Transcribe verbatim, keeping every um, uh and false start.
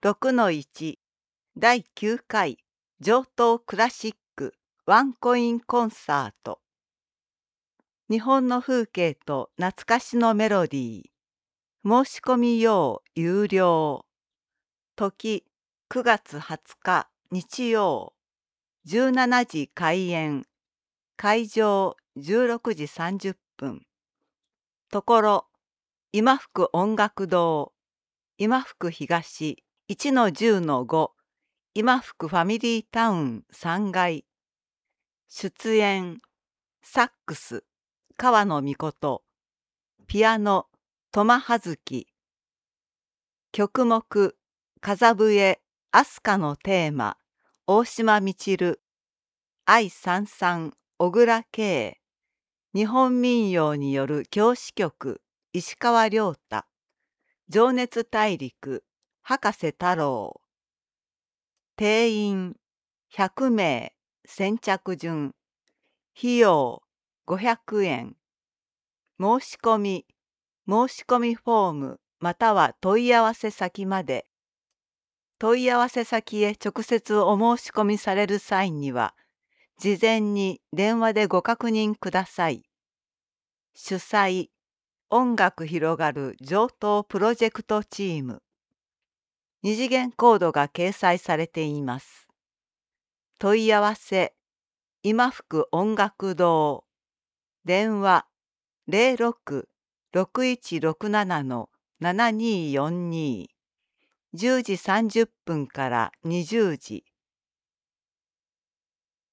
ろくのいちだいきゅうかい上等クラシックワンコインコンサート。日本の風景と懐かしのメロディー。申し込み用有料。時くがつはつか日曜じゅうしちじ開演。会場じゅうろくじさんじゅっぷん。ところ今福音楽堂今福東 いちのじゅうのご今福ファミリータウンさんがい。出演サックス川野美琴、ピアノトマハズキ。曲目風笛飛鳥のテーマ大島みちる、愛燦々小倉圭。日本民謡による教師曲石川良太。情熱大陸博士太郎。定員ひゃくめい先着順。費用ごひゃくえん。申し込み申し込みフォームまたは問い合わせ先まで。問い合わせ先へ直接お申し込みされる際には事前に電話でご確認ください。主催音楽広がる上等プロジェクトチーム。二次元コードが掲載されています。問い合わせ今福音楽堂。電話ゼロろく ろくいちろくなな ななにーよんに。じゅうじさんじゅっぷんからにじゅうじ。